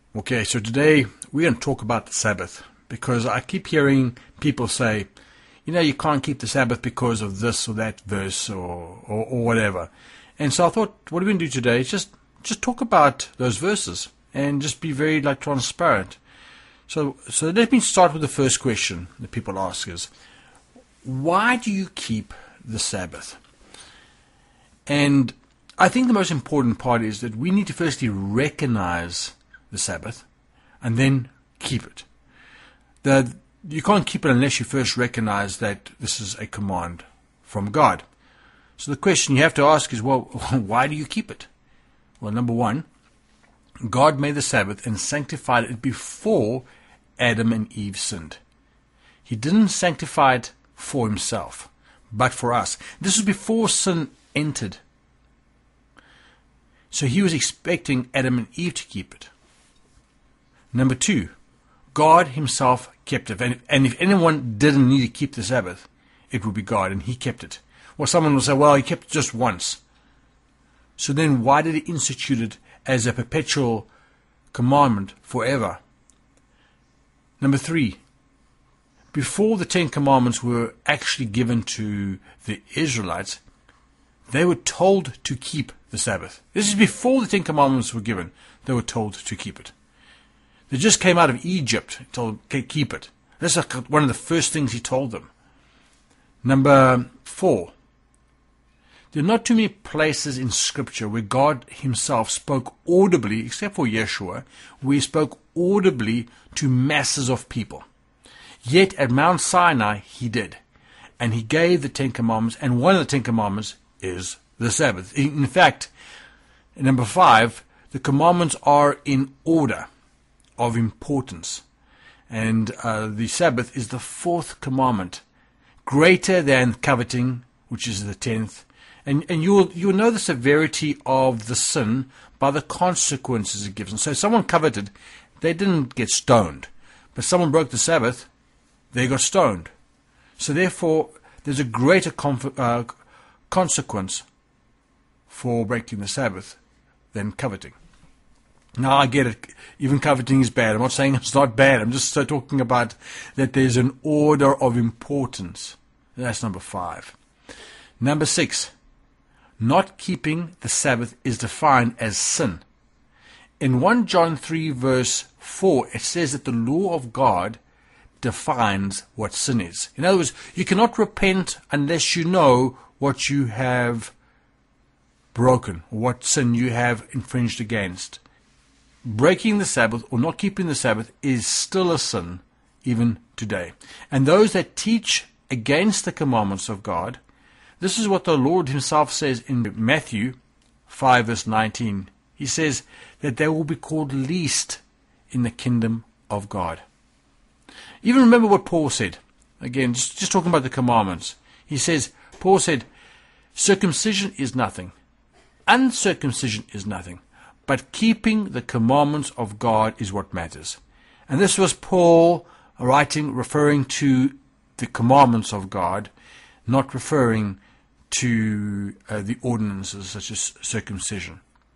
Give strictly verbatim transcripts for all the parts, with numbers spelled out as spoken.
Okay, so today we're going to talk about the Sabbath, because I keep hearing people say, you know, you can't keep the Sabbath because of this or that verse or, or, or whatever. And so I thought, what are we going to do today is just, just talk about those verses and just be very like transparent. So, so let me start with the first question that people ask is, why do you keep the Sabbath? And I think the most important part is that we need to firstly recognize the Sabbath and then keep it. The, you can't keep it unless you first recognize that this is a command from God. So the question you have to ask is, well, why do you keep it? Well, number one, God made the Sabbath and sanctified it before Adam and Eve sinned. He didn't sanctify it for himself, but for us. This was before sin entered. So he was expecting Adam and Eve to keep it. Number two, God himself kept it. And, and if anyone didn't need to keep the Sabbath, it would be God, and he kept it. Well, someone will say, well, he kept it just once. So then why did he institute it as a perpetual commandment forever? Number three, before the Ten Commandments were actually given to the Israelites, they were told to keep the Sabbath. This is before the Ten Commandments were given. They were told to keep it. They just came out of Egypt, told, okay, keep it. That's like one of the first things he told them. Number four, there are not too many places in Scripture where God himself spoke audibly, except for Yeshua, where he spoke audibly to masses of people. Yet at Mount Sinai he did. And he gave the Ten Commandments, and one of the Ten Commandments is the Sabbath. In fact, number five, the commandments are in order of importance. And uh, the Sabbath is the fourth commandment, greater than coveting, which is the tenth. And, and you'll, you'll know the severity of the sin by the consequences it gives. And so if someone coveted, they didn't get stoned. But someone broke the Sabbath, they got stoned. So therefore, there's a greater conf- uh, consequence for breaking the Sabbath than coveting. Now, I get it. Even coveting is bad. I'm not saying it's not bad. I'm just uh, talking about that there's an order of importance. That's number five. Number six, not keeping the Sabbath is defined as sin. In First John three verse four, it says that the law of God defines what sin is. In other words, you cannot repent unless you know what you have broken, or what sin you have infringed against. Breaking the Sabbath or not keeping the Sabbath is still a sin even today. And those that teach against the commandments of God, this is what the Lord himself says in Matthew five verse nineteen. He says that they will be called least in the kingdom of God. Even remember what Paul said. Again, just, just talking about the commandments. He says, Paul said, circumcision is nothing. Uncircumcision is nothing. But keeping the commandments of God is what matters. And this was Paul writing, referring to the commandments of God, not referring to uh, the ordinances such as circumcision.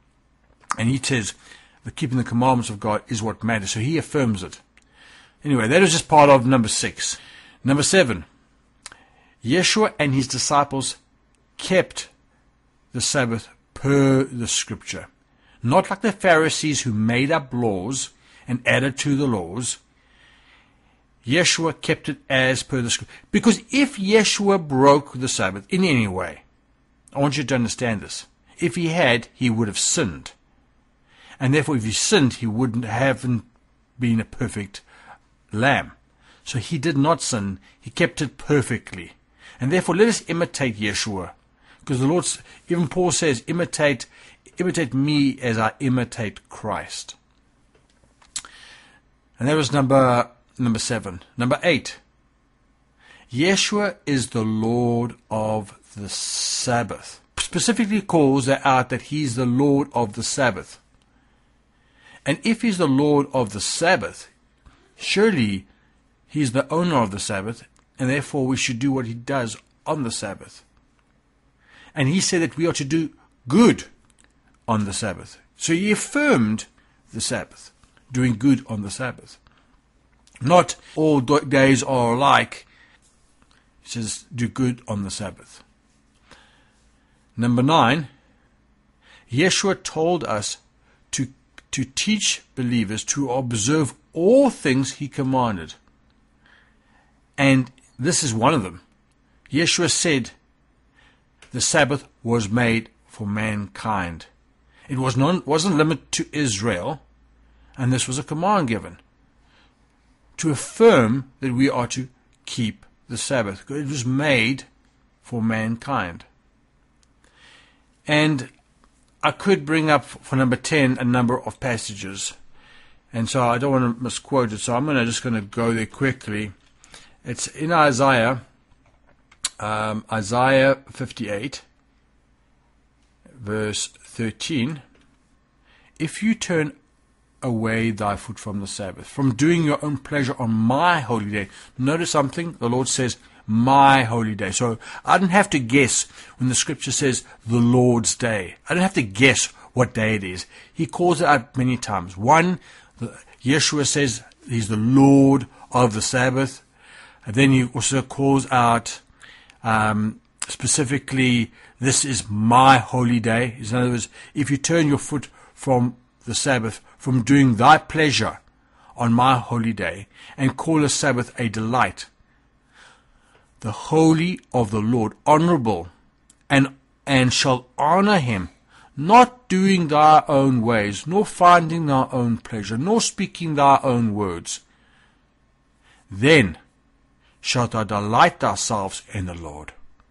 And he says that keeping the commandments of God is what matters. So he affirms it. Anyway, that is just part of number six. Number seven, Yeshua and his disciples kept the Sabbath per the Scripture. Not like the Pharisees who made up laws and added to the laws. Yeshua kept it as per the Scripture. Because if Yeshua broke the Sabbath in any way, I want you to understand this. If he had, he would have sinned. And therefore, if he sinned, he wouldn't have been a perfect lamb. So he did not sin. He kept it perfectly. And therefore, let us imitate Yeshua. Because the Lord, even Paul says, imitate Imitate me as I imitate Christ. And that was number number seven. Number eight. Yeshua is the Lord of the Sabbath. Specifically calls that out that he's the Lord of the Sabbath. And if he's the Lord of the Sabbath, surely he's the owner of the Sabbath, and therefore we should do what he does on the Sabbath. And he said that we are to do good on the Sabbath. So he affirmed the Sabbath. doing good on the Sabbath. Not all days are alike. He says, do good on the Sabbath. Number nine, Yeshua told us to, to teach believers to observe all things he commanded. And this is one of them. Yeshua said the Sabbath was made for mankind. It was not, wasn't limited to Israel, and this was a command given to affirm that we are to keep the Sabbath. It was made for mankind. And I could bring up for number ten a number of passages, and so I don't want to misquote it, so I'm gonna, just going to go there quickly. It's in Isaiah, um, Isaiah fifty-eight, verse thirteen. If you turn away thy foot from the Sabbath, from doing your own pleasure on my holy day. Notice something, the Lord says, my holy day. So I don't have to guess when the scripture says the Lord's day. I don't have to guess what day it is. He calls it out many times. One, Yeshua says he's the Lord of the Sabbath. And then he also calls out um, specifically, this is my holy day. In other words, if you turn your foot from the Sabbath, from doing thy pleasure on my holy day, and call the Sabbath a delight, the holy of the Lord, honorable, and and shall honor him, not doing thy own ways, nor finding thy own pleasure, nor speaking thy own words, then shalt thou delight thyself in the Lord.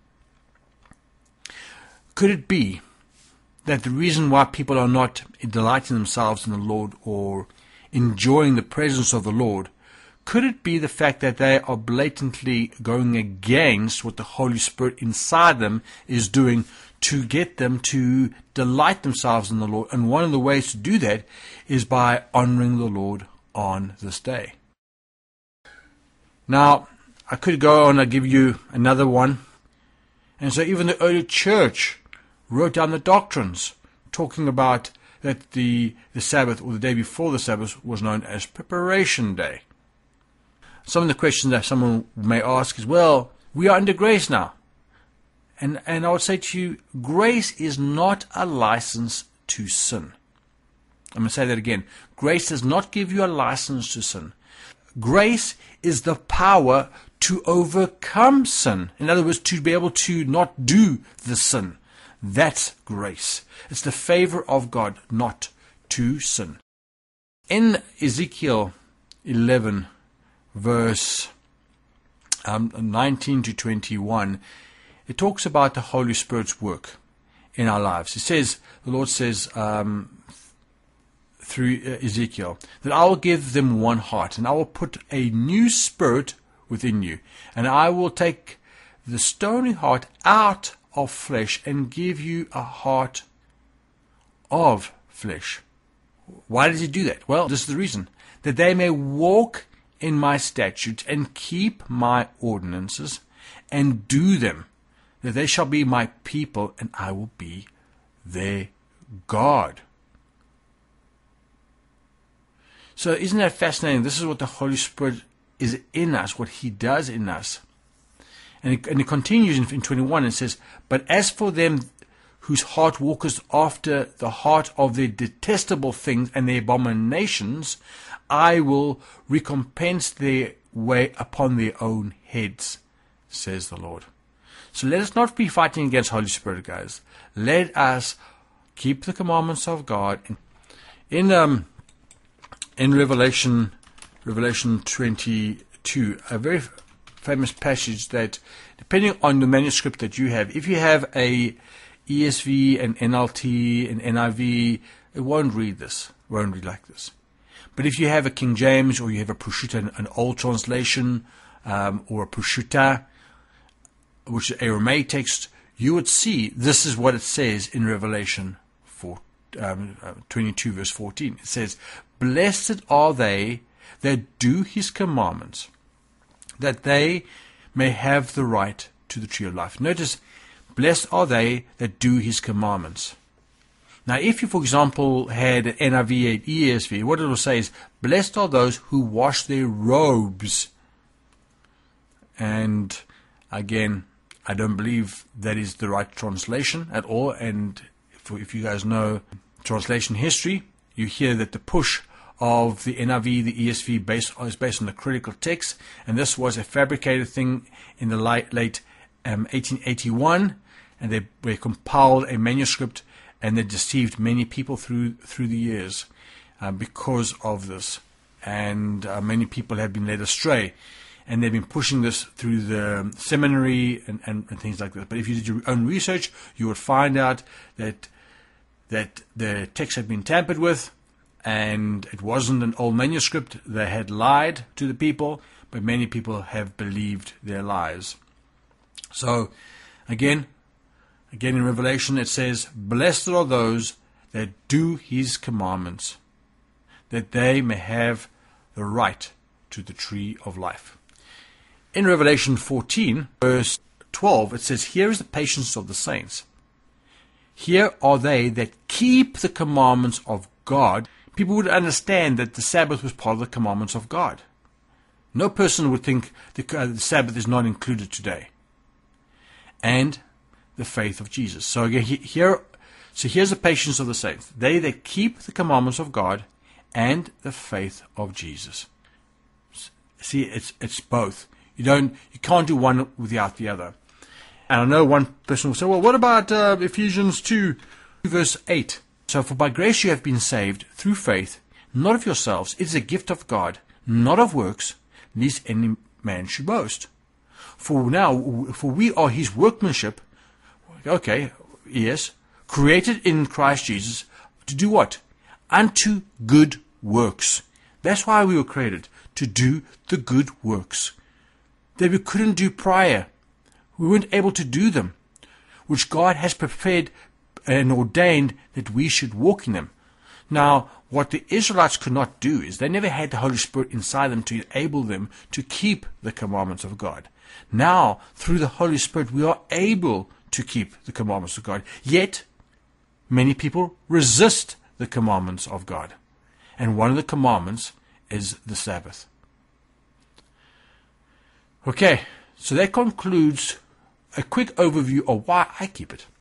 Could it be that the reason why people are not delighting themselves in the Lord or enjoying the presence of the Lord, could it be the fact that they are blatantly going against what the Holy Spirit inside them is doing to get them to delight themselves in the Lord? And one of the ways to do that is by honoring the Lord on this day. Now, I could go on and give you another one. And so even the early church wrote down the doctrines talking about that the, the Sabbath, or the day before the Sabbath, was known as Preparation Day. Some of the questions that someone may ask is, well, we are under grace now. And, and I would say to you, grace is not a license to sin. I'm going to say that again. Grace does not give you a license to sin. Grace is the power to overcome sin. In other words, to be able to not do the sin. That's grace. It's the favor of God not to sin. In Ezekiel eleven, verse um, nineteen to twenty-one, it talks about the Holy Spirit's work in our lives. It says, the Lord says um, through Ezekiel, that I will give them one heart, and I will put a new spirit within you, and I will take the stony heart out of flesh and give you a heart of flesh. Why does he do that? Well, this is the reason. That they may walk in my statutes and keep my ordinances and do them. That they shall be my people and I will be their God. So isn't that fascinating? This is what the Holy Spirit is in us, what he does in us. And it, and it continues in, in twenty-one, and says, but as for them whose heart walketh after the heart of their detestable things and their abominations, I will recompense their way upon their own heads, says the Lord. So let us not be fighting against Holy Spirit, guys. Let us keep the commandments of God. In um in Revelation Revelation twenty-two, a very famous passage that, depending on the manuscript that you have, if you have a E S V, an N L T, an N I V, it won't read this, it won't read like this. But if you have a King James, or you have a Prosciutto, an, an old translation, um, or a Prosciutto, which is Aramaic text, you would see this is what it says in Revelation four, um, twenty-two, verse fourteen. It says, blessed are they that do his commandments, that they may have the right to the tree of life. Notice, blessed are they that do his commandments. Now, if you, for example, had an N I V and E S V, what it will say is, blessed are those who wash their robes. And again, I don't believe that is the right translation at all. And if, if you guys know translation history, you hear that the push of the N I V, the E S V, based, is based on the critical text. And this was a fabricated thing in the late, late um, eighteen eighty-one. And they, they compiled a manuscript, and they deceived many people through through the years uh, because of this. And uh, many people have been led astray. And they've been pushing this through the seminary and, and, and things like that. But if you did your own research, you would find out that that the text had been tampered with, and it wasn't an old manuscript. They had lied to the people, but many people have believed their lies. So, again, again in Revelation it says, blessed are those that do his commandments, that they may have the right to the tree of life. In Revelation fourteen, verse twelve, it says, here is the patience of the saints. Here are they that keep the commandments of God. People would understand that the Sabbath was part of the commandments of God. No person would think the, uh, the Sabbath is not included today. And the faith of Jesus. So again, here, so here's the patience of the saints. They that keep the commandments of God and the faith of Jesus. See, it's it's both. You don't, you can't do one without the other. And I know one person will say, well, what about uh, Ephesians two, verse eight? So, for by grace you have been saved through faith, not of yourselves. It is a gift of God, not of works, lest any man should boast. For now, for we are his workmanship. Okay, yes, created in Christ Jesus to do what? Unto good works. That's why we were created, to do the good works that we couldn't do prior. We weren't able to do them, which God has prepared and ordained that we should walk in them. Now, what the Israelites could not do is they never had the Holy Spirit inside them to enable them to keep the commandments of God. Now, through the Holy Spirit, we are able to keep the commandments of God. Yet, many people resist the commandments of God. And one of the commandments is the Sabbath. Okay, so that concludes a quick overview of why I keep it.